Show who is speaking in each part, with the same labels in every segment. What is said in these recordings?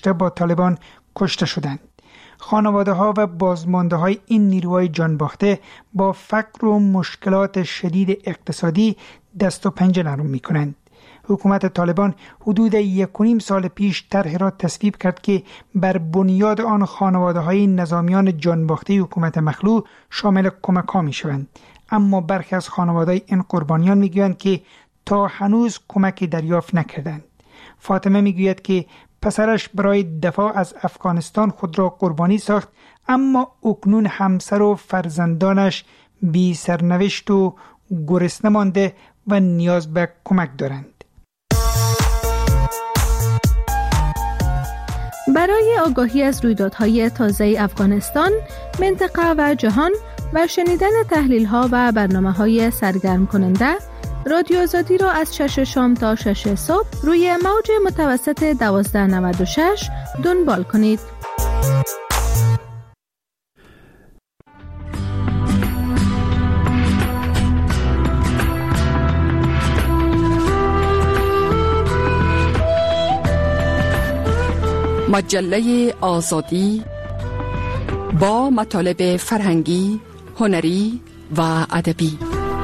Speaker 1: گذشته با طالبان کشته شدند. خانواده ها و بازمانده های این نیروهای جانباخته با فقر و مشکلات شدید اقتصادی دست و پنجه نرم می کنند. حکومت طالبان حدود 1.5 سال پیش طرحی را تصویب کرد که بر بنیاد آن خانواده های نظامیان جانباخته حکومت مخلوع شامل کمک ها می شوند. اما برخی از خانواده این قربانیان می گویند که تا هنوز کمکی دریافت نکردند. فاطمه می گوید که پسرش برای دفاع از افغانستان خود را قربانی ساخت، اما اکنون همسر و فرزندانش بی سرنوشت و گرسنه مانده و نیاز به کمک دارند.
Speaker 2: برای آگاهی از رویدادهای تازه افغانستان، منطقه و جهان و شنیدن تحلیل‌ها و برنامه‌های سرگرم کننده، رادیو آزادی را از 6 شام تا 6 صبح روی موج متوسط 1296 دنبال کنید.
Speaker 3: مجله آزادی با مطالب فرهنگی، هنری و ادبی.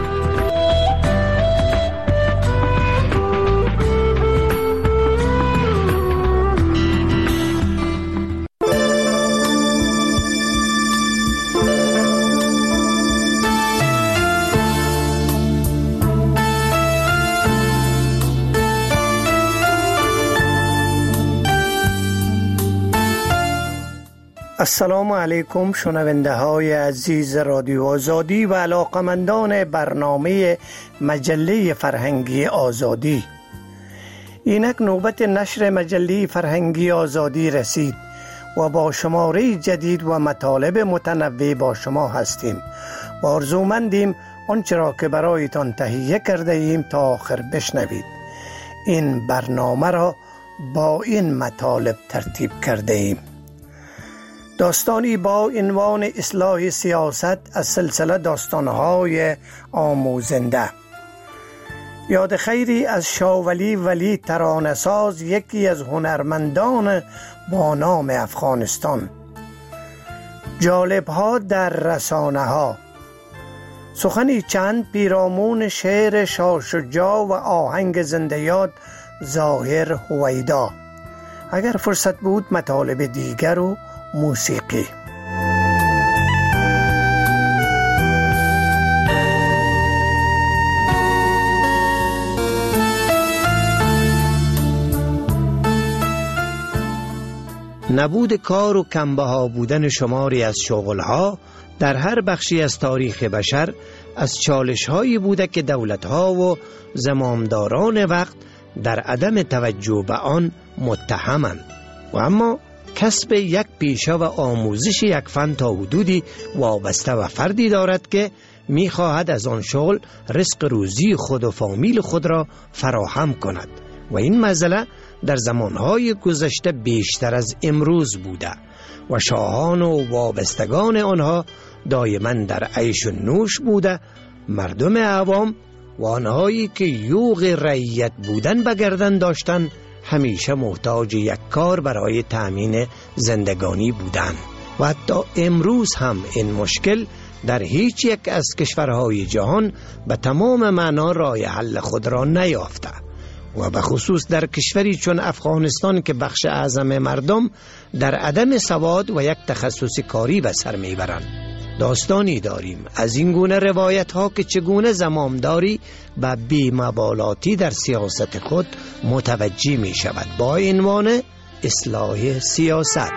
Speaker 4: السلام علیکم شنونده های عزیز رادیو آزادی و علاقمندان برنامه مجله فرهنگی آزادی. اینک نوبت نشر مجله فرهنگی آزادی رسید و با شماره جدید و مطالب متنوع با شما هستیم و آرزومندیم آنچه را که برایتان تهیه کرده ایم تا آخر بشنوید. این برنامه را با این مطالب ترتیب کرده ایم: داستانی با عنوان اصلاح سیاست از سلسله داستانهای آموزنده، یاد خیری از شاه ولی ترانه‌ساز، یکی از هنرمندان با نام افغانستان، جالب‌ها در رسانه‌ها، سخنی چند پیرامون شعر شاه شجاع و آهنگ زنده یاد ظاهر هویدا. اگر فرصت بود مطالب دیگر و موسیقی. نبود کار و کمبها بودن شماری از شغلها در هر بخشی از تاریخ بشر از چالش‌هایی بوده که دولت‌ها و زمامداران وقت در عدم توجه به آن متهمند و اما کسب یک پیشه و آموزش یک فن تا حدودی وابسته و فردی دارد که می‌خواهد از آن شغل رزق روزی خود و فامیل خود را فراهم کند و این مسئله در زمانهای گذشته بیشتر از امروز بوده و شاهان و وابستگان آنها دائما در عیش و نوش بوده. مردم عوام و آنهایی که یوغ رعیت بودن به گردن داشتند همیشه محتاج یک کار برای تأمین زندگانی بودند و حتی امروز هم این مشکل در هیچ یک از کشورهای جهان به تمام معنا راه حل خود را نیافته و به خصوص در کشوری چون افغانستان که بخش اعظم مردم در عدم سواد و یک تخصص کاری به سر میبرند. داستانی داریم از این گونه روایت ها که چگونه زمامداری به بی‌مبالاتی در سیاست خود متوجه می شود با عنوان اصلاح سیاست.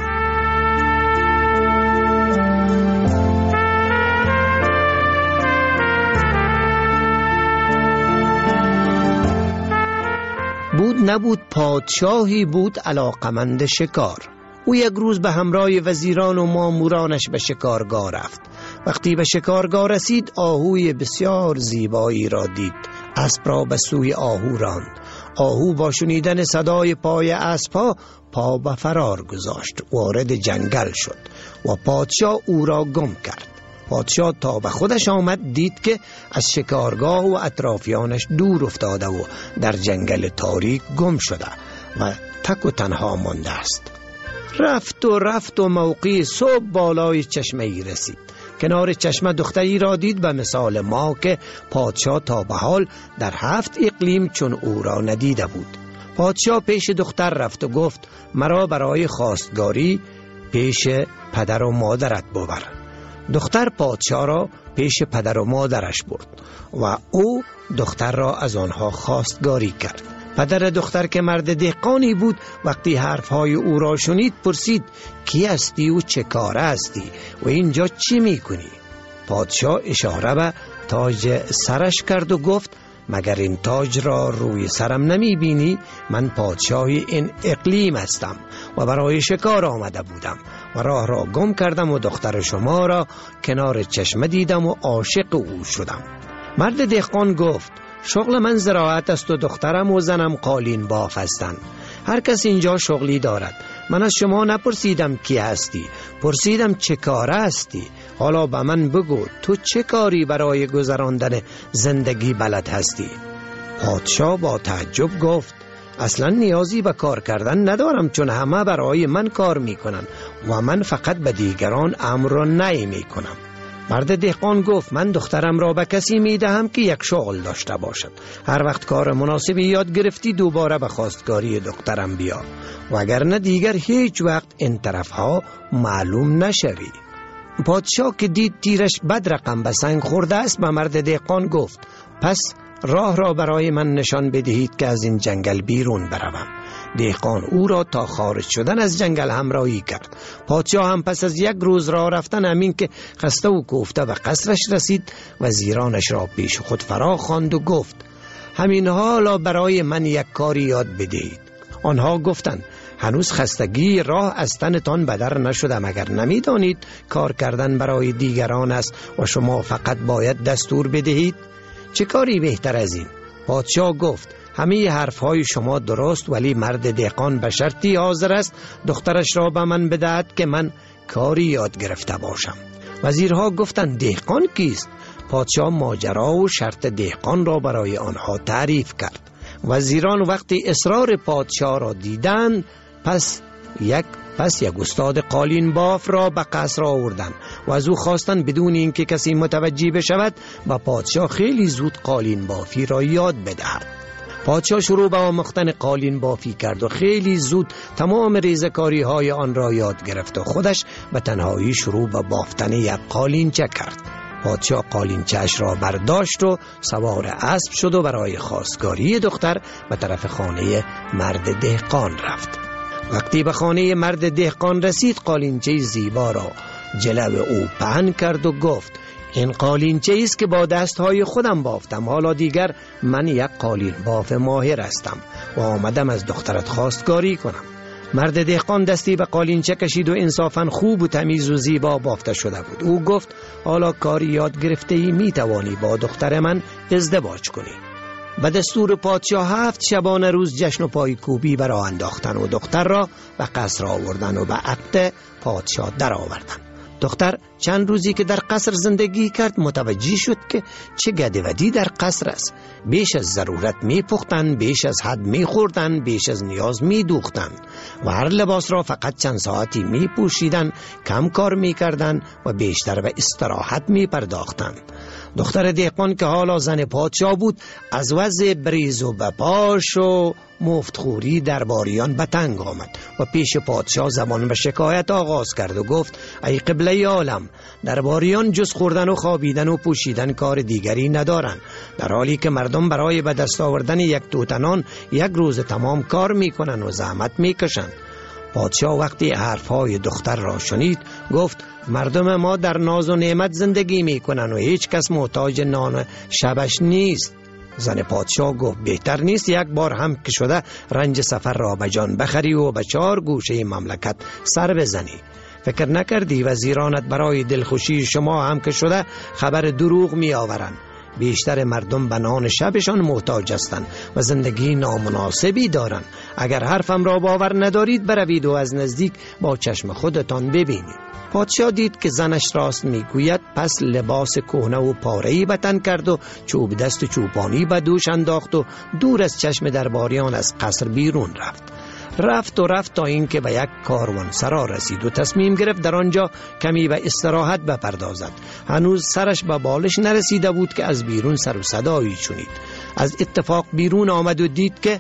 Speaker 4: نبود پادشاهی بود علاقمند شکار. او یک روز به همراه وزیران و مامورانش به شکارگاه رفت. وقتی به شکارگاه رسید آهوی بسیار زیبایی را دید. اسب را به سوی آهو راند. آهو با شنیدن صدای پای اسب‌ها پا به فرار گذاشت، وارد جنگل شد و پادشاه او را گم کرد. پادشاه تا به خودش آمد دید که از شکارگاه و اطرافیانش دور افتاده و در جنگل تاریک گم شده و تک و تنها مانده است. رفت و موقعی صبح بالای چشمه ای رسید. کنار چشمه دختری را دید به مثال ما که پادشاه تا به حال در 7 اقلیم چون او را ندیده بود. پادشاه پیش دختر رفت و گفت مرا برای خواستگاری پیش پدر و مادرت ببر. دختر پادشاه را پیش پدر و مادرش برد و او دختر را از آنها خواستگاری کرد. پدر دختر که مرد دهقانی بود وقتی حرفهای او را شنید پرسید کی هستی و چه کاره هستی و اینجا چی میکنی؟ پادشاه اشاره به تاج سرش کرد و گفت مگر این تاج را روی سرم نمی بینی؟ من پادشاه این اقلیم هستم و برای شکار آمده بودم و راه را گم کردم و دختر شما را کنار چشمه دیدم و عاشق او شدم. مرد دهقان گفت شغل من زراعت است و دخترم و زنم قالین باف هستند. هر کس اینجا شغلی دارد. من از شما نپرسیدم کی هستی، پرسیدم چه کاره هستی. حالا به من بگو تو چه کاری برای گذراندن زندگی بلد هستی؟ پادشاه با تعجب گفت اصلا نیازی به کار کردن ندارم چون همه برای من کار میکنن و من فقط به دیگران امر و نهی میکنم. مرد دهقان گفت من دخترم را به کسی میدهم که یک شغل داشته باشد. هر وقت کار مناسبی یاد گرفتی دوباره به خواستگاری دخترم بیا وگرنه دیگر هیچ وقت این طرفها معلوم نشوی. پادشاه که دید تیرش بد رقم به سنگ خورده است به مرد دهقان گفت پس راه را برای من نشان بدهید که از این جنگل بیرون بروم. دهقان او را تا خارج شدن از جنگل همراهی کرد. پادشاه هم پس از 1 روز راه رفتن همین که خسته و کوفته به قصرش رسید وزیرانش را پیش خود فرا خواند و گفت همین حالا برای من یک کاری یاد بدهید. آنها گفتند هنوز خستگی راه از تنتان بدر نشده مگر نمیدانید کار کردن برای دیگران است و شما فقط باید دستور بدهید؟ چه کاری بهتر از این؟ پادشاه گفت همه حرفهای شما درست ولی مرد دهقان به شرطی حاضر است دخترش را به من بدهد که من کاری یاد گرفته باشم. وزیرها گفتند دهقان کیست؟ پادشاه ماجرا و شرط دهقان را برای آنها تعریف کرد. وزیران وقتی اصرار پادشاه را دیدند پس یک استاد قالین باف را به قصر آوردند و از او خواستند بدون اینکه کسی متوجه بشود با پادشاه خیلی زود قالین بافی را یاد بدهد. پادشاه شروع به آموختن قالین بافی کرد و خیلی زود تمام ریزکاری های آن را یاد گرفت و خودش به تنهایی شروع به بافتن یک قالینچه کرد. پادشاه قالینچه‌اش را برداشت و سوار اسب شد و برای خواستگاری دختر به طرف خانه مرد دهقان رفت. وقتی به خانه مرد دهقان رسید قالینچه زیبا را جلو او پهن کرد و گفت این قالینچه است که با دستهای خودم بافتم. حالا دیگر من یک قالین باف ماهر هستم و آمدم از دخترت خواستگاری کنم. مرد دهقان دستی به قالینچه کشید و انصافاً خوب و تمیز و زیبا بافته شده بود. او گفت حالا کاری یاد گرفته ای می توانی با دختر من ازدواج کنی. به دستور پادشاه 7 شبانه روز جشن و پایکوبی برا انداختن و دختر را به قصر آوردن و به عقد پادشاه در آوردن. دختر چند روزی که در قصر زندگی کرد متوجه شد که چه گدودی در قصر است. بیش از ضرورت می پختن، بیش از حد می خوردن، بیش از نیاز می دوختن و هر لباس را فقط چند ساعتی می پوشیدن، کم کار می کردن و بیشتر به استراحت می پرداختن. دختر دهقان که حالا زن پادشاه بود از وضع بریز و بپاش و مفتخوری درباریان به تنگ آمد و پیش پادشاه زبان به شکایت آغاز کرد و گفت ای قبله عالم، درباریان جز خوردن و خوابیدن و پوشیدن کار دیگری ندارند، در حالی که مردم برای به دست آوردن یک توتنان 1 روز تمام کار میکنن و زحمت میکشن. پادشاه وقتی حرفهای دختر را شنید گفت مردم ما در ناز و نعمت زندگی میکنن و هیچ کس محتاج نان شبش نیست. زن پادشاه گفت بهتر نیست یک بار هم که شده رنج سفر را به جان بخری و به 4 گوشه مملکت سر بزنی؟ فکر نکردی وزیرانت برای دلخوشی شما هم که شده خبر دروغ می آورند؟ بیشتر مردم به نان شبشان محتاج هستند و زندگی نامناسبی دارند. اگر حرفم را باور ندارید بروید و از نزدیک با چشم خودتان ببینید. پادشاه دید که زنش راست میگوید، پس لباس کهنه و پاره‌ای به تن کرد و چوب دست و چوپانی به دوش انداخت و دور از چشم درباریان از قصر بیرون رفت. رفت تا اینکه به یک کاروانسرا رسید و تصمیم گرفت در آنجا کمی به استراحت بپردازد. هنوز سرش به بالش نرسیده بود که از بیرون سر و صدایی شنید. از اتفاق بیرون آمد و دید که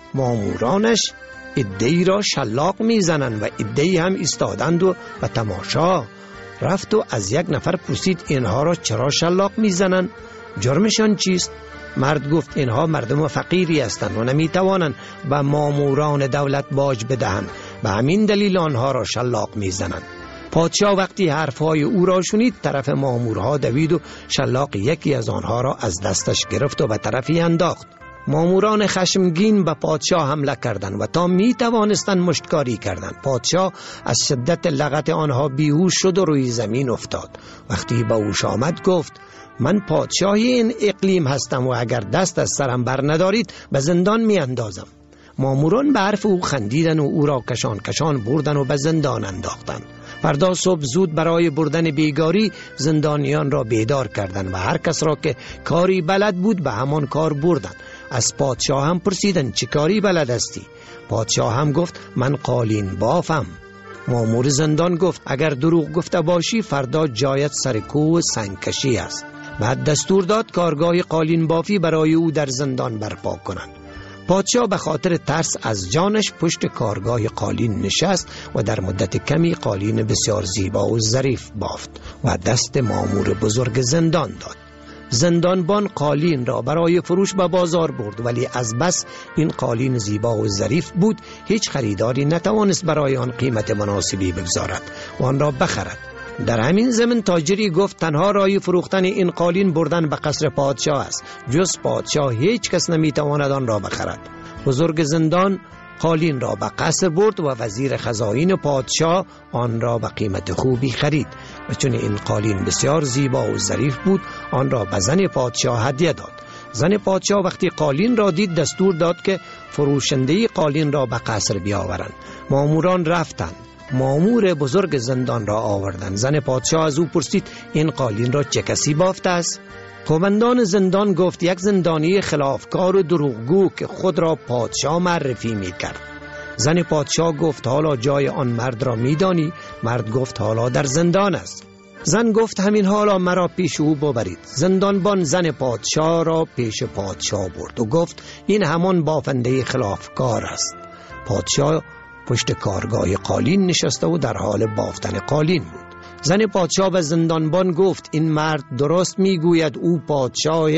Speaker 4: مامورانش عده‌ای را شلاق میزنند و عده‌ای هم ایستادند و به تماشا. رفت و از یک نفر پرسید اینها را چرا شلاق میزنند؟ جرمشان چیست؟ مرد گفت اینها مردم فقیری هستند و نمیتوانند به ماموران دولت باج بدهند، به همین دلیل آنها را شلاق میزنند. پادشاه وقتی حرفهای او را شنید طرف مامورها دوید و شلاق یکی از آنها را از دستش گرفت و به طرفی انداخت. ماموران خشمگین به پادشاه حمله کردند و تا می توانستند مشتکاری کردند. پادشاه از شدت لغت آنها بیهوش شد و روی زمین افتاد. وقتی به هوش آمد گفت من پادشاه این اقلیم هستم و اگر دست از سرم بر ندارید به زندان می اندازم. ماموران به حرف او خندیدن و او را کشان بردن و به زندان انداختند. فردا صبح زود برای بردن بیگاری زندانیان را بیدار کردند و هر کس را که کاری بلد بود به همان کار بردند. از پادشاه هم پرسیدند چه کاری بلد هستی؟ پادشاه هم گفت من قالین بافم. مامور زندان گفت اگر دروغ گفته باشی فردا جایت سر کوه سنگکشی است. بعد دستور داد کارگاه قالین بافی برای او در زندان برپا کنند. پادشاه به خاطر ترس از جانش پشت کارگاه قالین نشست و در مدت کمی قالین بسیار زیبا و ظریف بافت و دست مامور بزرگ زندان داد. زندانبان قالین را برای فروش به بازار برد، ولی از بس این قالین زیبا و ظریف بود هیچ خریداری نتوانست برای آن قیمت مناسبی بگذارد و آن را بخرد. در همین زمان تاجری گفت تنها راه فروختن این قالین بردن به قصر پادشاه است، جز پادشاه هیچ کس نمیتواند آن را بخرد. بزرگ زندان قالین را به قصر برد و وزیر خزائن پادشاه آن را به قیمت خوبی خرید و چون این قالین بسیار زیبا و ظریف بود آن را به زن پادشاه هدیه داد. زن پادشاه وقتی قالین را دید دستور داد که فروشنده قالین را به قصر بیاورند. ماموران رفتند، مامور بزرگ زندان را آوردند. زن پادشاه از او پرسید این قالین را چه کسی بافته است؟ قومندان زندان گفت یک زندانی خلافکار و دروغگو که خود را پادشاه معرفی می کرد. زن پادشاه گفت حالا جای آن مرد را می دانی؟ مرد گفت حالا در زندان است. زن گفت همین حالا مرا پیش او ببرید. زندانبان زن پادشاه را پیش پادشاه برد و گفت این همان بافنده خلافکار است. پادشاه پشت کارگاه قالین نشسته و در حال بافتن قالین بود. زن پادشاه به زندانبان گفت این مرد درست میگوید، او پادشاه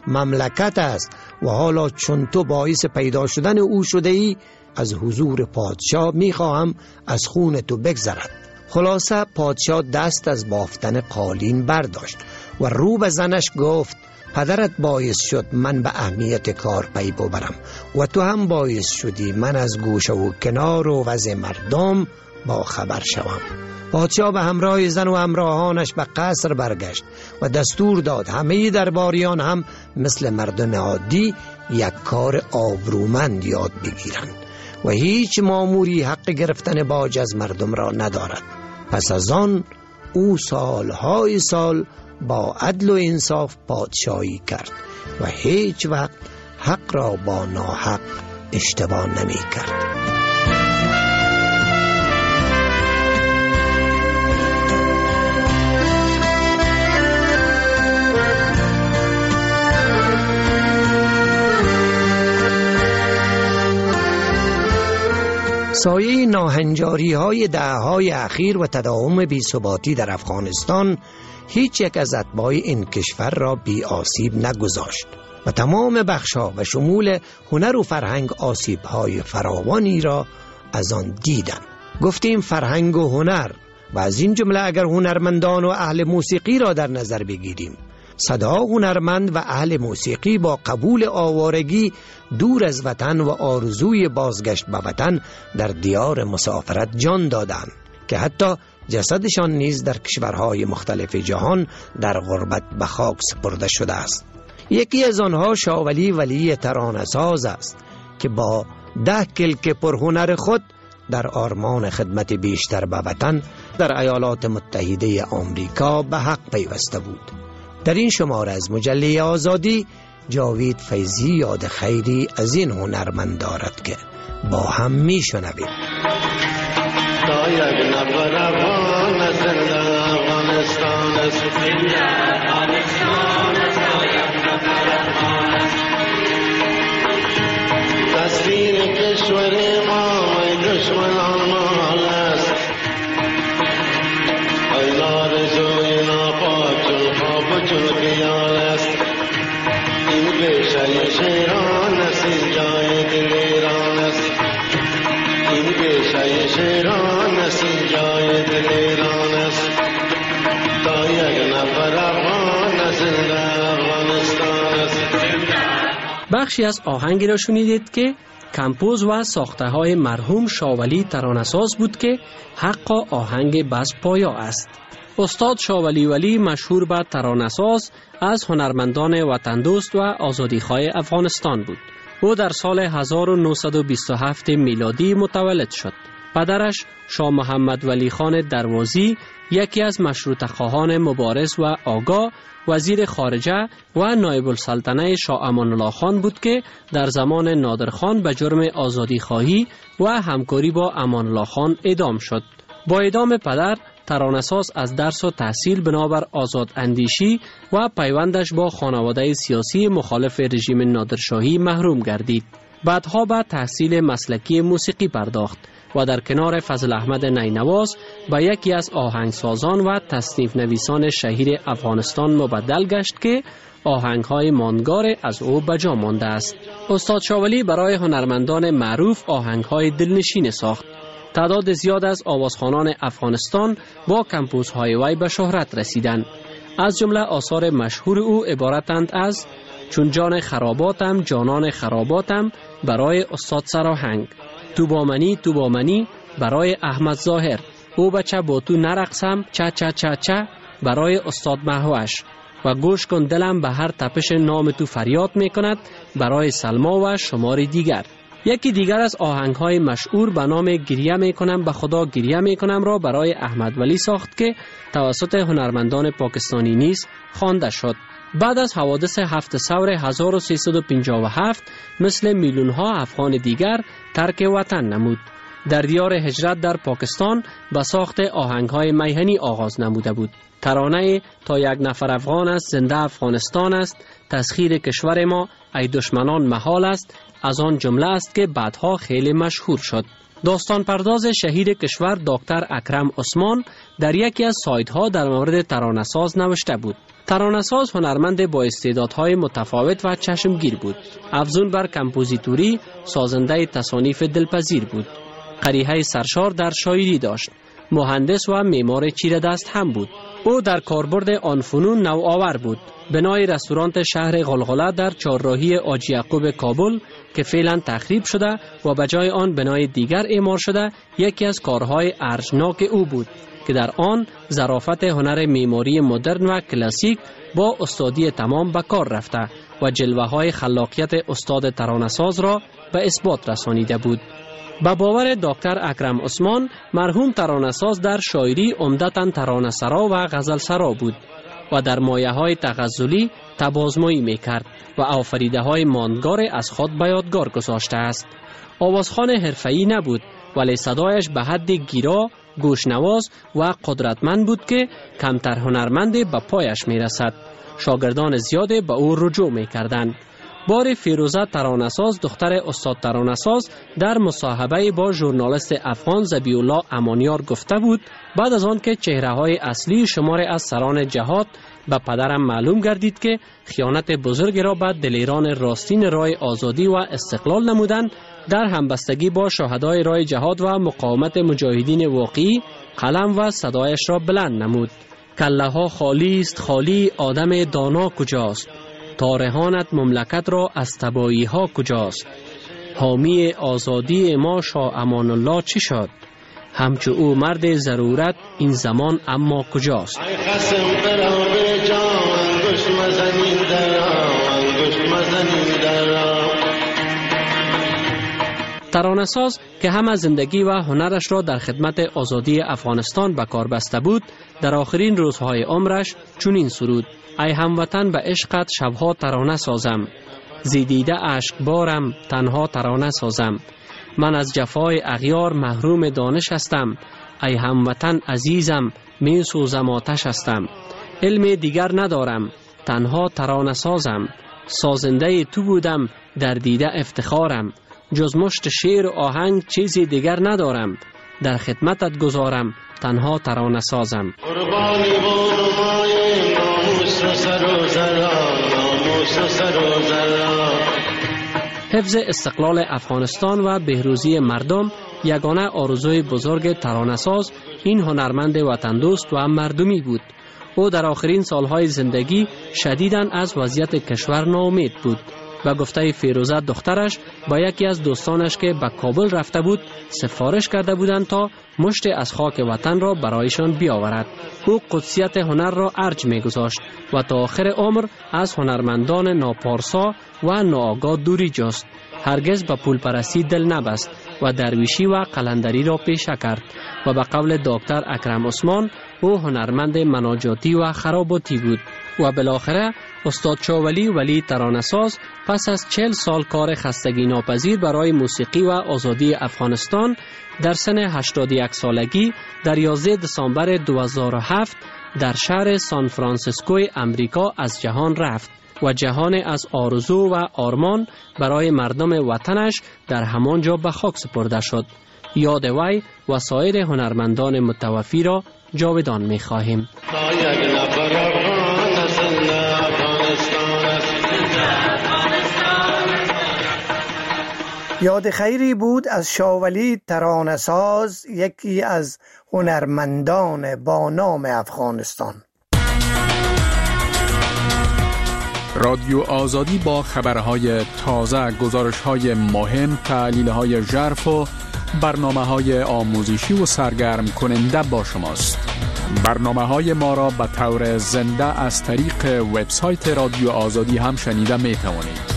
Speaker 4: مملکت است و حالا چون تو باعث پیدا شدن او شده ای از حضور پادشاه میخواهم از خون تو بگذرد. خلاصه پادشاه دست از بافتن قالین برداشت و رو به زنش گفت پدرت باعث شد من به اهمیت کار پی ببرم و تو هم باعث شدی من از گوشه و کنار و وضع مردم با خبر شوم. پادشاه به همراه زن و همراهانش به قصر برگشت و دستور داد همه درباریان هم مثل مردم عادی یک کار آبرومند یاد بگیرند و هیچ ماموری حق گرفتن باج از مردم را ندارد. پس از آن او سالهای سال با عدل و انصاف پادشاهی کرد و هیچ وقت حق را با ناحق اشتباه نمی کرد. سایه ناهنجاری های دهه‌های اخیر و تداوم بی‌ثباتی در افغانستان هیچ یک از اتباع این کشور را بی آسیب نگذاشت و تمام بخش‌ها و شمول هنر و فرهنگ آسیب‌های فراوانی را از آن دیدند. گفتیم فرهنگ و هنر و از این جمله اگر هنرمندان و اهل موسیقی را در نظر بگیریم، صدها هنرمند و اهل موسیقی با قبول آوارگی دور از وطن و آرزوی بازگشت به وطن در دیار مسافرت جان دادند که حتی جسدشان نیز در کشورهای مختلف جهان در غربت به خاک سپرده شده است. یکی از آنها شاولی ولی ترانه‌ساز است که با 10 کلک پرهنر خود در آرمان خدمت بیشتر به وطن در ایالات متحده آمریکا به حق پیوسته بود. در این شماره از مجله آزادی جاوید فیضی یاد خیری از این هنرمند دارد که با هم میشنویم.
Speaker 5: تا یک نفر افغان زنده افغانستان است، تصویر کشور ما ای دشمنان محال است، ای آرزوی ناپاک چون خواب چون خیال است، این پیشه شیران است، این جای دل ایران است، این پیشه شیران است، این جای دل ایران است، تا یک نفر افغان زنده افغانستان است.
Speaker 6: بخشی از آهنگی را شنیدید که کمپوز و ساخته های مرحوم شاولی ترانه‌ساز بود که حق آهنگ بس پایا است. استاد شاولی ولی مشهور به ترانه‌ساز از هنرمندان وطن دوست و آزادیخواه افغانستان بود. او در سال 1927 میلادی متولد شد. پدرش شاه محمد ولی خان دروازی یکی از مشروطه خواهان مبارز و آگاه، وزیر خارجه و نایب السلطنه شاه امان الله خان بود که در زمان نادر خان به جرم آزادی خواهی و همکاری با امان الله خان اعدام شد. با اعدام پدر، ترانه‌ساز از درس و تحصیل بنابر آزاد اندیشی و پیوندش با خانواده سیاسی مخالف رژیم نادرشاهی محروم گردید. بعدها به تحصیل مسلکی موسیقی پرداخت و در کنار فضل احمد نینواز به یکی از آهنگسازان و تصنیف نویسان شهیر افغانستان مبدل گشت که آهنگ‌های ماندگار از او به جا مانده است. استاد شاولی برای هنرمندان معروف آهنگ‌های دلنشین ساخت. تعداد زیاد از آوازخوانان افغانستان با کمپوزهای وی به شهرت رسیدند. از جمله آثار مشهور او عبارتند از چون جان خراباتم جانان خراباتم برای استاد سراهنگ، تو با منی برای احمد ظاهر، او بچه با تو نرقصم چه چه چه چه برای استاد مهوش و گوش کن دلم به هر تپش نام تو فریاد می کند برای سلما و شماری دیگر. یکی دیگر از آهنگ‌های مشهور به نام گریه می کنم به خدا گریه می کنم را برای احمد ولی ساخت که توسط هنرمندان پاکستانی نیز خوانده شد. بعد از حوادث 7 ثور 1357 مثل میلیون‌ها افغان دیگر ترک وطن نمود. در دیار هجرت در پاکستان به ساخت آهنگ‌های میهنی آغاز نموده بود. ترانه تا یک نفر افغان است زنده افغانستان است، تسخیر کشور ما ای دشمنان محال است، از آن جمله است که بعدها خیلی مشهور شد. داستان پرداز شهیر کشور دکتر اکرم عثمان در یکی از سایت‌ها در مورد ترانه‌ساز نوشته بود. ترانه‌ساز هنرمند با استعدادهای متفاوت و چشمگیر بود. افزون بر کمپوزیتوری سازنده تصانیف دلپذیر بود. قریحه سرشار در شاعری داشت. مهندس و معمار چیره دست هم بود. او در کاربرد آن فنون نوآور بود. بنای رستوران شهر غلغله در چهارراهی حاجی یعقوب کابل که فعلا تخریب شده و به جای آن بنای دیگر اعمار شده یکی از کارهای ارجناک او بود که در آن ظرافت هنر معماری مدرن و کلاسیک با استادی تمام به کار رفته و جلوه‌های خلاقیت استاد ترانه‌ساز را به اثبات رسانیده بود. به باور دکتر اکرم عثمان مرحوم ترانه‌ساز در شاعری عمدتاً ترانه‌سرا و غزلسرا بود و در مایه‌های تغزلی تبازمایی می‌کرد و آفریده‌های ماندگار از خود به یادگار گذاشته است. آوازخوان حرفه‌ای نبود ولی صدایش به حد گیرا، گوشنواز و قدرتمند بود که کمتر هنرمند به پایش می‌رسد. شاگردان زیاد به او رجوع می‌کردند. بار فیروزه ترانه‌ساز دختر استاد ترانه‌ساز در مصاحبه با ژورنالیست افغان ذبیح الله امانیار گفته بود بعد از آن که چهره‌های اصلی شمار از سران جهاد به پدرم معلوم گردید که خیانت بزرگ را به دلیران راستین راه آزادی و استقلال نمودند، در همبستگی با شهدای راه جهاد و مقاومت مجاهدین واقعی قلم و صدایش را بلند نمود. کله ها خالی است خالی آدم دانا کجاست، تارهانت مملکت را از تبایی ها کجاست، حامی آزادی ما شاه امان الله چی شد، همچو او مرد ضرورت این زمان اما کجاست.
Speaker 5: ای خصم برا به جان گوش مزنین درام گوش مزنین درام.
Speaker 6: ترانه‌ساز که همه زندگی و هنرش را در خدمت آزادی افغانستان به کار بسته بود، در آخرین روزهای عمرش چنین سرود: ای هموطن به عشقت شبها ترانه سازم، زیدیده عشق بارم تنها ترانه سازم. من از جفای اغیار محروم دانش هستم. ای هموطن عزیزم می سوزم آتش هستم. علم دیگر ندارم، تنها ترانه سازم. سازنده تو بودم، در دیده افتخارم. جز مشت شعر و آهنگ چیزی دیگر ندارم. در خدمتت گذارم، تنها ترانه سازم.
Speaker 5: قربانی و نمای ناموس و سر و زرا، ناموس و سر و زرا.
Speaker 6: حفظ استقلال افغانستان و بهروزی مردم یگانه آرزوی بزرگ ترانه‌ساز این هنرمند وطن دوست و مردمی بود. او در آخرین سالهای زندگی شدیداً از وضعیت کشور ناامید بود و گفته فیروزه دخترش با یکی از دوستانش که به کابل رفته بود سفارش کرده بودند تا مشت از خاک وطن را برایشان بیاورد. او قدسیت هنر را ارج می گذاشت و تا آخر عمر از هنرمندان ناپارسا و ناآگاه دوری جست. هرگز به پول پرستی دل نبست و درویشی و قلندری را پیشه کرد و به قول دکتر اکرم عثمان او هنرمند مناجاتی و خراباتی بود. و بالاخره استاد شاولی ولی ترانه‌ساز پس از 40 سال کار خستگی ناپذیر برای موسیقی و آزادی افغانستان در سن 81 سالگی در 11 دسامبر 2007 در شهر سان فرانسیسکوی امریکا از جهان رفت و جهان از آرزو و آرمان برای مردم وطنش در همانجا به خاک سپرده شد. یاد وی و سایر هنرمندان متوفی را جاودان می خواهیم.
Speaker 4: یاد خیری بود از شاولی ترانه‌ساز، یکی از هنرمندان با نام افغانستان.
Speaker 7: رادیو آزادی با خبرهای تازه، گزارش‌های مهم، تحلیل‌های ژرف و برنامه‌های آموزشی و سرگرم کننده با شماست. برنامه‌های ما را به طور زنده از طریق وبسایت رادیو آزادی هم شنیده می‌توانید.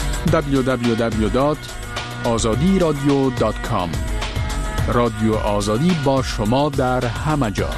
Speaker 7: www.azadiradio.com. رادیو آزادی با شما در همه جا.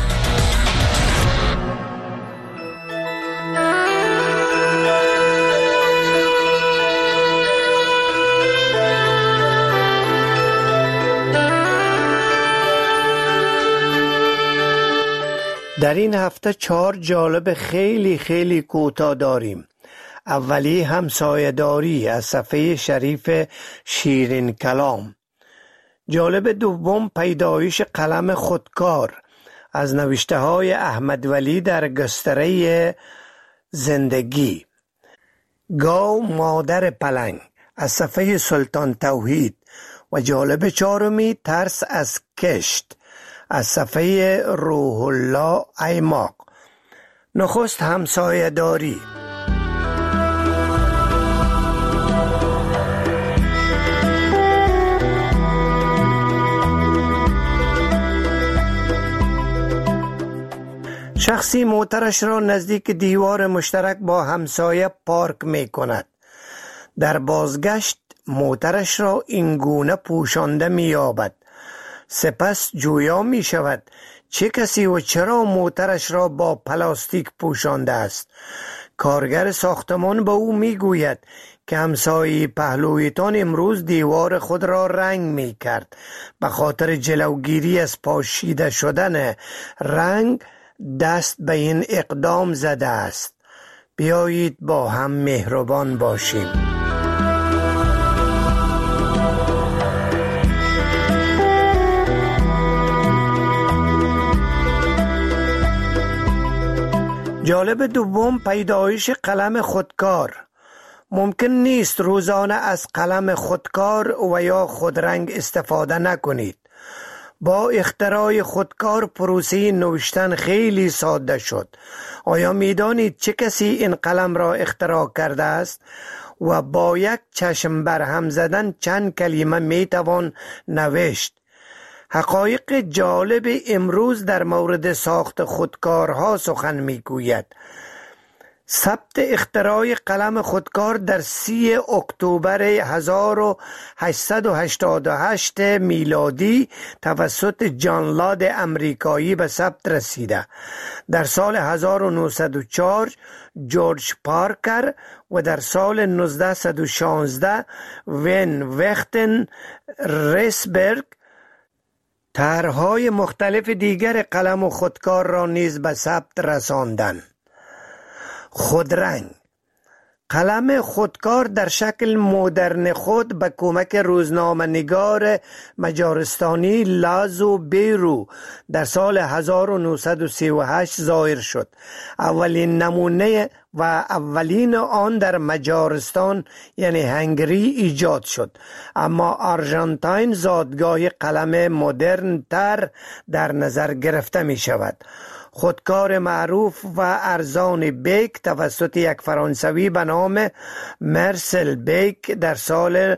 Speaker 4: در این هفته 4 جالب خیلی کوتاه داریم. اولی همسایه‌داری از صفحه شریف شیرین کلام. جالب دوم پیدایش قلم خودکار از نوشته های احمد ولی در گستره زندگی. گاو مادر پلنگ از صفحه سلطان توحید و جالب چهارمی ترس از کشت از صفحه روح الله ایماق. نخست همسایه‌داری. شخصی موترش را نزدیک دیوار مشترک با همسایه پارک می کند. در بازگشت موترش را اینگونه پوشانده می یابد. سپس جویا می شود چه کسی و چرا موترش را با پلاستیک پوشانده است. کارگر ساختمان به او می گوید که همسایه پهلویتان امروز دیوار خود را رنگ می کرد. به خاطر جلوگیری از پاشیده شدن رنگ دست به این اقدام زده است. بیایید با هم مهربان باشیم. جالب دوم پیدایش قلم خودکار. ممکن نیست روزانه از قلم خودکار و یا خودرنگ استفاده نکنید. با اختراع خودکار پروسه نوشتن خیلی ساده شد. آیا میدانید چه کسی این قلم را اختراع کرده است؟ و با یک چشم برهم زدن چند کلمه میتوان نوشت. حقایق جالب امروز در مورد ساخت خودکارها سخن میگوید. ثبت اختراع قلم خودکار در 3 اکتبر 1888 میلادی توسط جان لاد امریکایی به ثبت رسیده. در سال 1904 جورج پارکر و در سال 1916 وین وختن ریسبرگ طرح‌های مختلف دیگر قلم خودکار را نیز به ثبت رساندند. خودرنگ قلم خودکار در شکل مدرن خود به کمک روزنامه‌نگار مجارستانی لازو بیرو در سال 1938 ظاهر شد. اولین نمونه و اولین آن در مجارستان یعنی هنگری ایجاد شد، اما آرژانتین زادگاه قلم مدرن تر در نظر گرفته می شود. خودکار معروف و ارزان بیک توسط یک فرانسوی به نام مرسل بیک در سال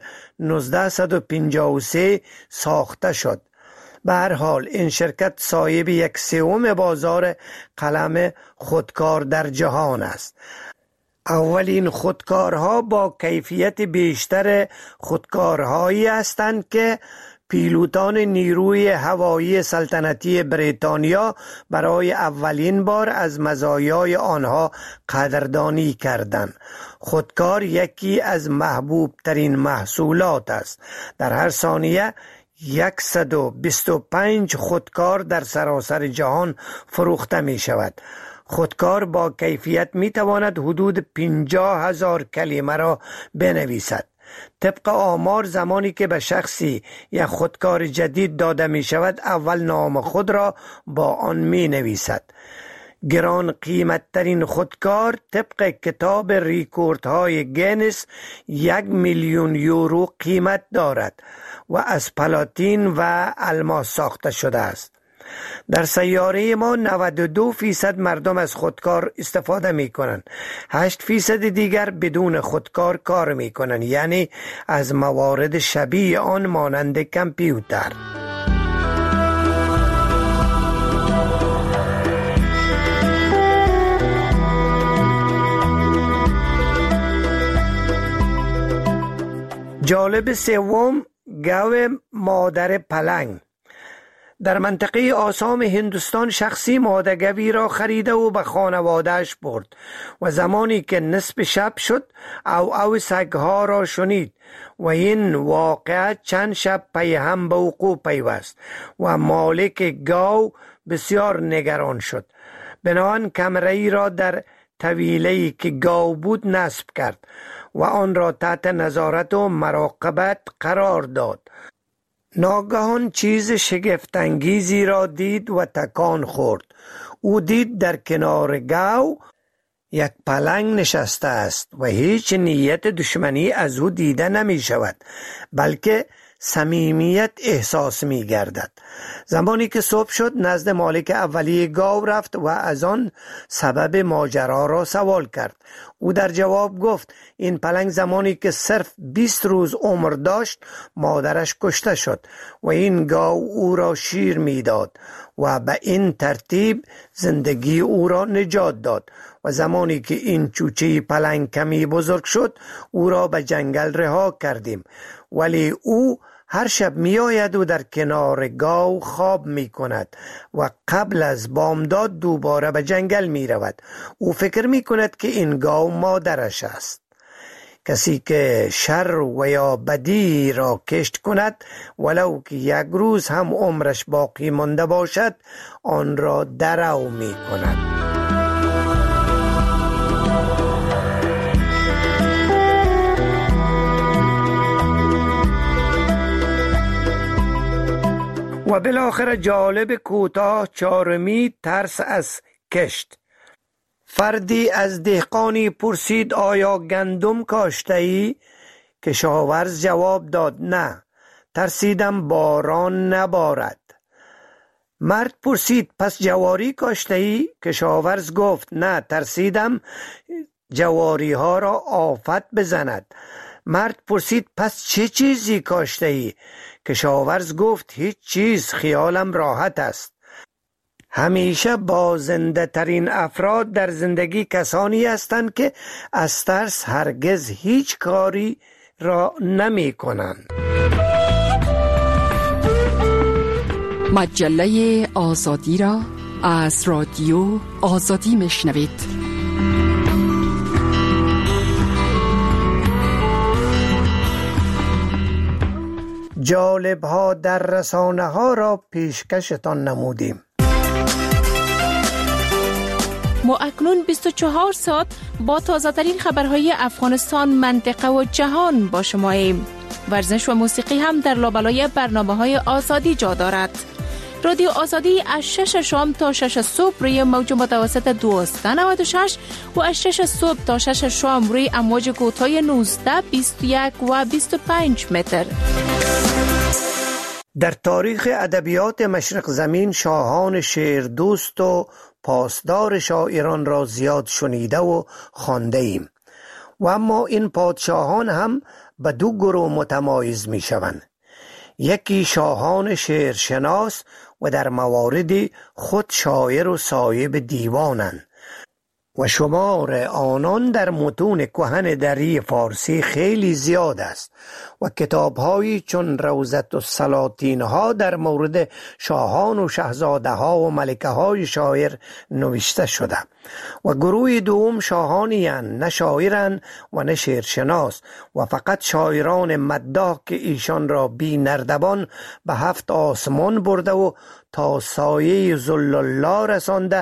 Speaker 4: 1953 ساخته شد. به هر حال این شرکت صاحب 1/3 بازار قلم خودکار در جهان است. اولین خودکارها با کیفیت بیشتر خودکارهایی هستند که پیلوتان نیروی هوایی سلطنتی بریتانیا برای اولین بار از مزایای آنها قدردانی کردند. خودکار یکی از محبوب ترین محصولات است. در هر ثانیه 125 خودکار در سراسر جهان فروخته می شود. خودکار با کیفیت می تواند حدود 50,000 کلمه را بنویسد. طبق آمار زمانی که به شخصی یک خودکار جدید داده می شود اول نام خود را با آن می نویسد. گران قیمت ترین خودکار طبق کتاب ریکوردهای گینس 1,000,000 یورو قیمت دارد و از پلاتین و الماس ساخته شده است. در سیاره ما 92% مردم از خودکار استفاده می کنند. 8% دیگر بدون خودکار کار می کنند، یعنی از موارد شبیه آن مانند کامپیوتر. جالب سوم، گاو مادر پلنگ. در منطقه آسام هندوستان شخصی مادرگوی را خریده و به خانوادهش برد و زمانی که نصف شب شد او سگها را شنید و این واقعه چند شب پی هم به وقوع پیوست و مالک گاو بسیار نگران شد. بنابراین کمره‌ای را در طویله‌ای که گاو بود نصب کرد و آن را تحت نظارت و مراقبت قرار داد. ناگهان چیز شگفت‌انگیزی را دید و تکان خورد. او دید در کنار گاو یک پلنگ نشسته است و هیچ نیت دشمنی از او دیده نمی شود، بلکه صمیمیت احساس می گردد. زمانی که صبح شد نزد مالک اولیه گاو رفت و از آن سبب ماجرا را سوال کرد. او در جواب گفت این پلنگ زمانی که صرف 20 روز عمر داشت مادرش کشته شد و این گاو او را شیر می داد و به این ترتیب زندگی او را نجات داد و زمانی که این چوچه پلنگ کمی بزرگ شد او را به جنگل رها کردیم، ولی او هر شب می آید و در کنار گاو خواب می کند و قبل از بامداد دوباره به جنگل می رود. او فکر می کند که این گاو مادرش است. کسی که شر و یا بدی را کشت کند ولو که یک روز هم عمرش باقی مانده باشد آن را درو می کند. و بالاخره جالب کوتاه چهارمی، ترس از کشت. فردی از دهقانی پرسید آیا گندم کاشته‌ای؟ کشاورز جواب داد نه، ترسیدم باران نبارد. مرد پرسید پس جواری کاشته‌ای؟ کشاورز گفت نه، ترسیدم جواری ها را آفت بزند. مرد پرسید پس چه چیزی کاشته‌ای؟ کشاورز گفت هیچ چیز، خیالم راحت است. همیشه با زنده ترین افراد در زندگی کسانی هستند که از ترس هرگز هیچ کاری را نمی کنند.
Speaker 3: مجله آزادی را از رادیو آزادی میشنوید.
Speaker 4: جالب ها در رسانه ها را پیشکشتان نمودیم.
Speaker 2: ما اکنون 24 ساعت با تازه ترین خبرهای افغانستان، منطقه و جهان با شماییم. ورزش و موسیقی هم در لابلای برنامه‌های آزادی جا دارد. رادیو آزادی از 6 شام تا 6 صبح روی موج متوسط 1296 و از 6 صبح تا 6 شام روی امواج کوتاه 19، 21 و 25 متر.
Speaker 4: در تاریخ ادبیات مشرق زمین شاهان شعر دوست و پاسدار شاعران را زیاد شنیده و خوانده ایم و اما این پادشاهان هم به دو گروه متمایز می شوند. یکی شاهان شعرشناس و در مواردی خود شاعر و صاحب دیوانند و شمار آنان در متون کهن دری فارسی خیلی زیاد است و کتاب‌هایی چون روضة السلاطین ها در مورد شاهان و شاهزاده ها و ملکه های شاعر نوشته شده و گروه دوم شاهانی اند نه شاعرند و نه شعرشناس و فقط شاعران مداح که ایشان را بی نردبان به 7 آسمان برده و تا سایه ذل الله رسانده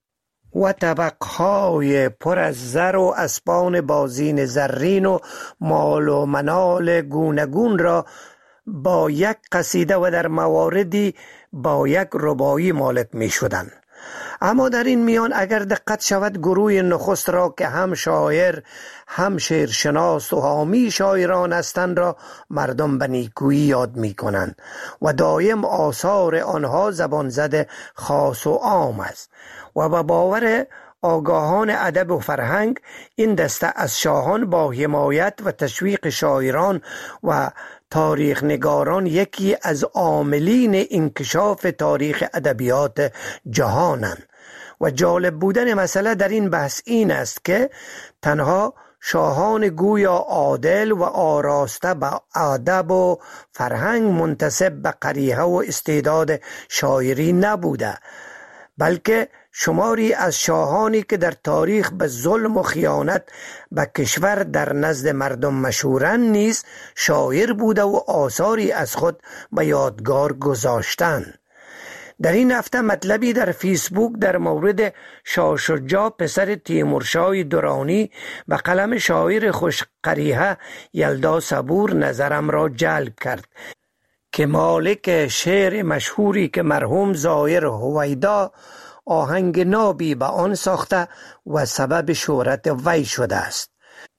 Speaker 4: و طبقهای پر از زر و اسبان بازین زرین و مال و منال گونگون را با یک قصیده و در مواردی با یک رباعی مالک می شدند. اما در این میان اگر دقت شود گروه نخست را که هم شاعر هم شعرشناس و حامی شاعران هستند را مردم به نیکویی یاد می کنند و دایم آثار آنها زبان زده خاص و عام است و به باور آگاهان ادب و فرهنگ این دسته از شاهان با حمایت و تشویق شاعران و تاریخ نگاران یکی از عاملین انکشاف تاریخ ادبیات جهانند و جالب بودن مسئله در این بحث این است که تنها شاهان گویا عادل و آراسته به ادب و فرهنگ منتسب به قریحه و استعداد شاعری نبوده، بلکه شماری از شاهانی که در تاریخ به ظلم و خیانت به کشور در نزد مردم مشهورند نیز شاعر بوده و آثاری از خود به یادگار گذاشتند. در این هفته مطلبی در فیسبوک در مورد شاه شجاع پسر تیمورشاه درانی به قلم شاعر خوش قریحه یلدا صبور نظرم را جلب کرد که مالک شعر مشهوری که مرحوم زایر هویدا آهنگ نابی به آن ساخته و سبب شهرت وی شده است.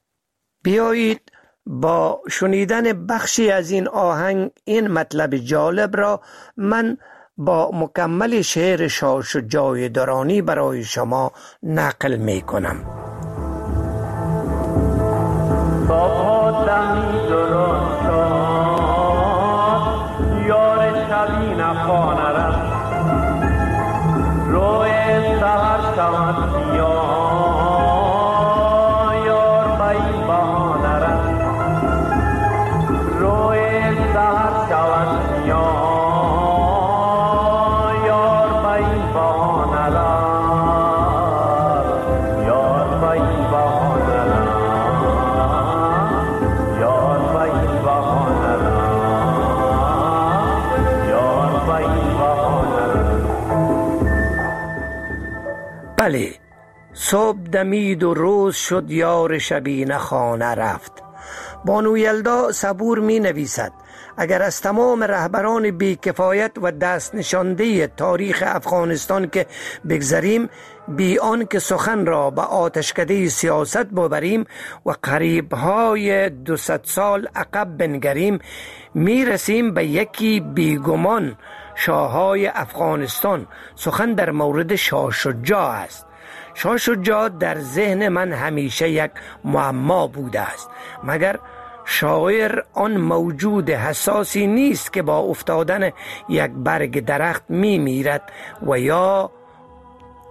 Speaker 4: بیایید با شنیدن بخشی از این آهنگ این مطلب جالب را من با مکمل شعر شاه شجاع درانی برای شما نقل می کنم.
Speaker 5: با دمی درست یار شبی نخانه رفت روی سهر شود یار بایی بهانه رفت روی سهر شود
Speaker 4: بله، صبح دمید و روز شد یار شبینه خانه رفت. بانو یلدا صبور می نویسد اگر از تمام رهبران بیکفایت و دست نشانده تاریخ افغانستان که بگذریم بی آن که سخن را به آتشکده سیاست ببریم و قریب‌های 200 سال عقب بنگریم می رسیم به یکی بیگمان شاههای افغانستان. سخن در مورد شاه شجاع است. شاه شجاع در ذهن من همیشه یک معما بوده است، مگر شاعر آن موجود حساسی نیست که با افتادن یک برگ درخت می میرد و یا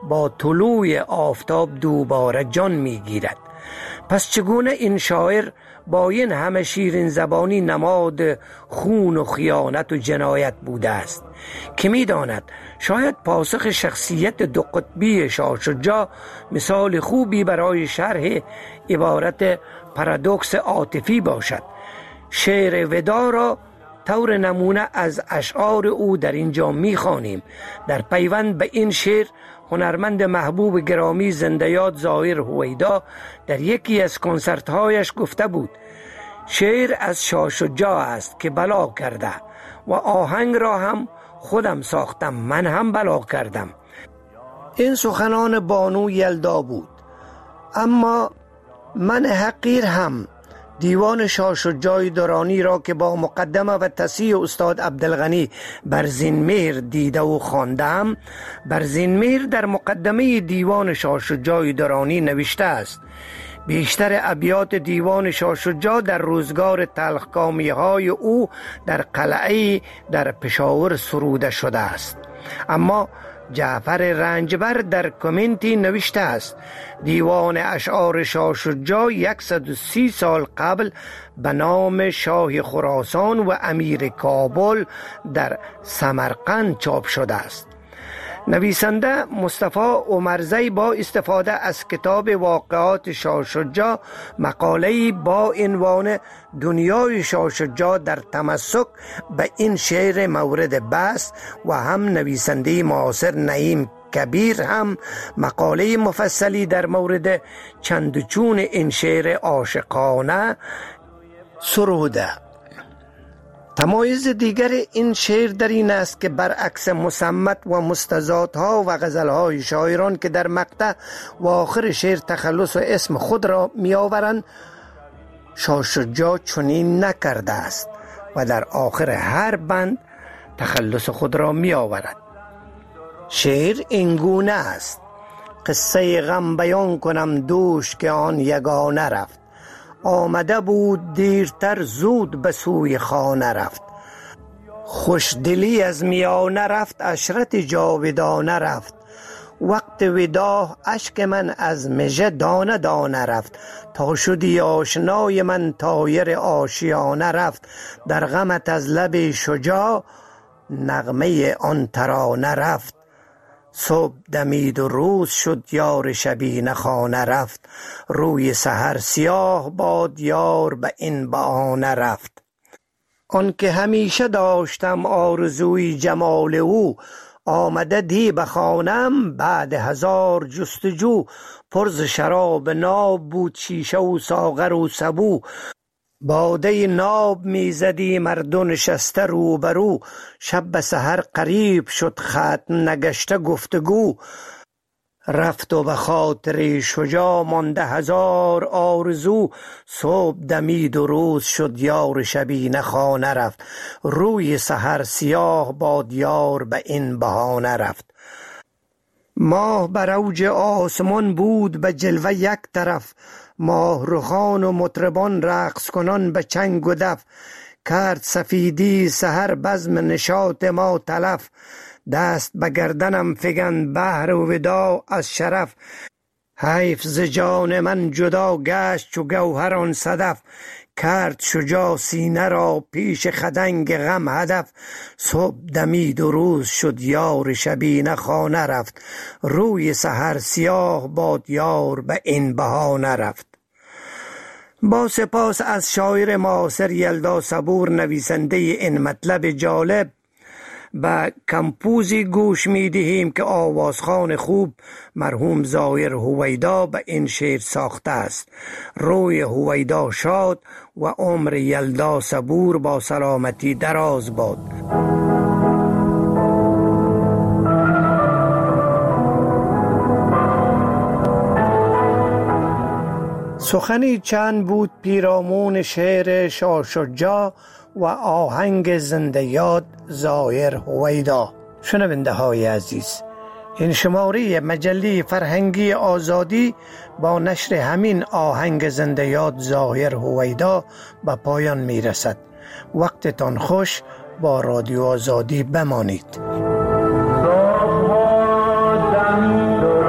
Speaker 4: با طلوع آفتاب دوباره جان میگیرد. پس چگونه این شاعر با این همه شیرین زبانی نماد خون و خیانت و جنایت بوده است که می‌داند شاید پاسخ شخصیت دو قطبی شاه شجاع مثال خوبی برای شرح عبارت پارادوکس عاطفی باشد. شعر ودا را طور نمونه از اشعار او در اینجا می‌خوانیم. در پیوند به این شعر هنرمند محبوب گرامی زنده‌یاد ظاهر هویدا در یکی از کنسرت‌هایش گفته بود: شعر از شاه شجاع است که بلا کرده و آهنگ را هم خودم ساختم، من هم بلا کردم. این سخنان بانو یلدا بود. اما من حقیر هم دیوان شاه شجاع درانی را که با مقدمه و تصحیح استاد عبدالغنی برزینمهر دیده و خواندم، برزینمهر در مقدمه دیوان شاه شجاع درانی نوشته است: بیشتر ابیات دیوان شاه شجاع در روزگار تلخکامی های او در قلعه در پشاور سروده شده است. اما جعفر رنجبر در کامنتی نوشته است: دیوان اشعار شاه شجاع 130 سال قبل به نام شاه خراسان و امیر کابل در سمرقند چاپ شده است. نویسنده مصطفی عمرزی با استفاده از کتاب واقعات شاه شجاع مقاله‌ای با عنوان دنیای شاه شجاع در تمسک به این شعر مورد بحث و هم نویسنده معاصر نعیم کبیر هم مقاله مفصلی در مورد چندچون این شعر عاشقانه سروده. تمایز دیگر این شعر در این است که برعکس مصمت و مستزادها و غزلهای شاعران که در مقطع و آخر شعر تخلص و اسم خود را می آورند، شاه شجاع چنین نکرده است و در آخر هر بند تخلص خود را می آورد. شعر اینگونه است: قصه غم بیان کنم دوش که آن یگانه رفت، آمده بود دیرتر زود به سوی خانه رفت، خوشدلی از میانه رفت عشرت جاودانه رفت، وقت وداع اشک من از مژه دانه دانه رفت، تا شدی آشنای من طایر آشیانه رفت، در غمت از لب شجاع نغمه آن ترانه رفت، صبح دمید و روز شد یار شبینه خانه رفت، روی سحر سیاه باد یار به این بهانه رفت. آن که همیشه داشتم آرزوی جمال او، آمده دی به خانم بعد 1000 جستجو، پر ز شراب ناب بود شیشه و ساغر و سبو، باده ناب میزدی مردم نشسته روبرو، شب به سحر قریب شد ختم نگشته گفتگو، رفت و به خاطر شجاع مانده 1000 آرزو، صبح دمید و روز شد یار شبینه خانه رفت، روی سحر سیاه باد یار به این بهانه رفت. ماه بر اوج آسمان بود به جلوه یک طرف، ماه رخان و مطربان رقص کنان به چنگ و دف، کرد سفیدی سحر بزم نشاط ما تلف، دست به گردنم فگن بحر و وداع از شرف، حیف ز جان من جدا گشت چو گوهر آن صدف، کرد شجاع سینه را پیش خدنگ غم هدف، صبح دمید و روز شد یار شبینه خانه رفت، روی سحر سیاه باد یار به این بهانه رفت. با سپاس از شاعر معاصر یلدا صبور نویسنده این مطلب جالب، به کمپوزی گوش می دهیم که آوازخوان خوب مرحوم ظاهر هویدا به این شعر ساخته است. روی هویدا شاد و عمر یلدا صبور با سلامتی دراز باد. سخنی چند بود پیرامون شعر شاه شجاع و آهنگ زنده یاد ظاهر هویدا. شنونده های عزیز، این شماره مجله فرهنگی آزادی با نشر همین آهنگ زنده یاد ظاهر هویدا به پایان می رسد. وقتتان خوش، با رادیو آزادی بمانید.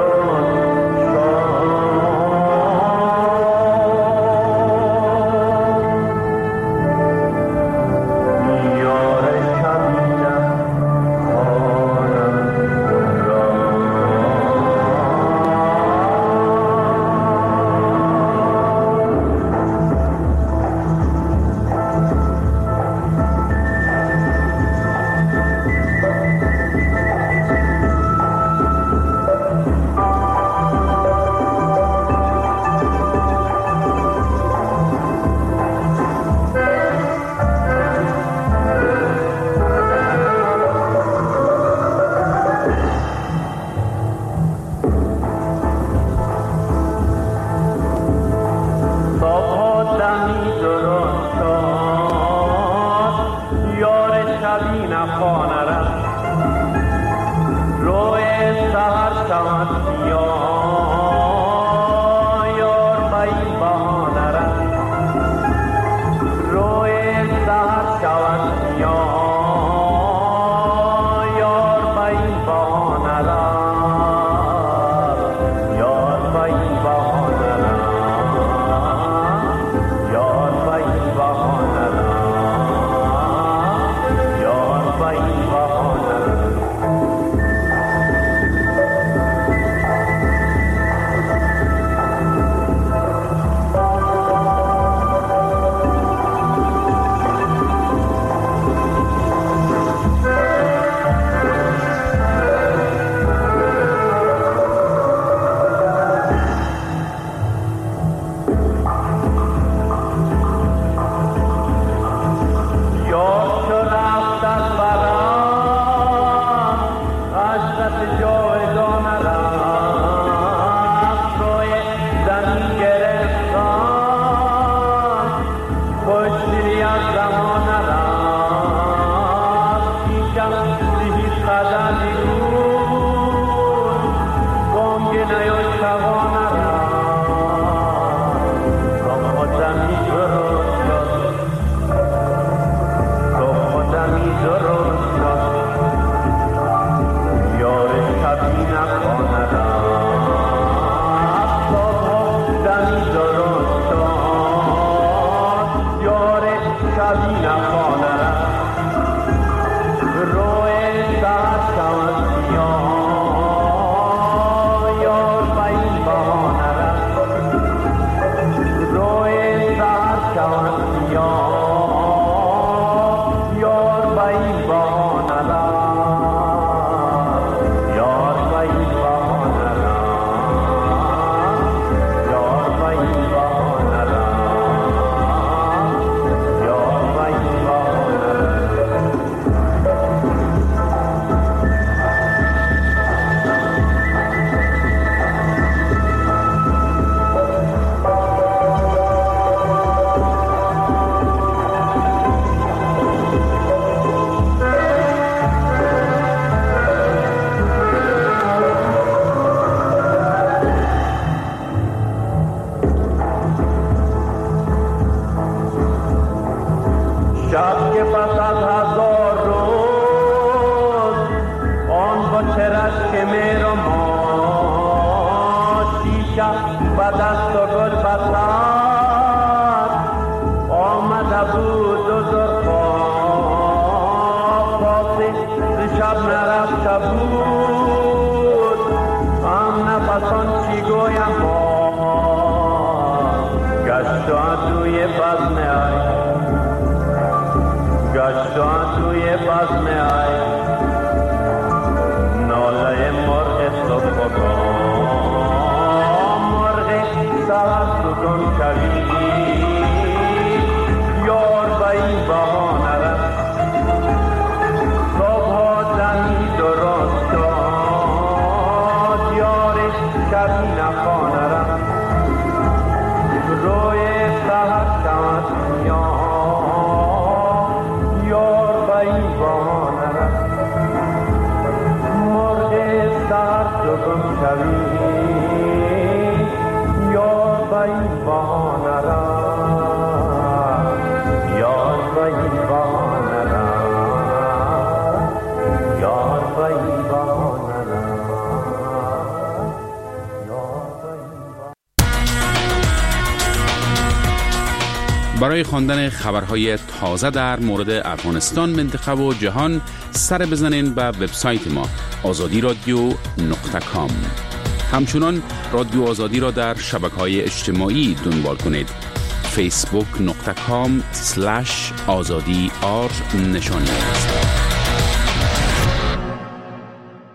Speaker 8: برای خواندن خبرهای تازه در مورد افغانستان، منطقه و جهان سر بزنین به وبسایت ما azadi.radio.com. همچنان رادیو آزادی را در شبکه‌های اجتماعی دنبال کنید. facebook.com/azadi نشانی است.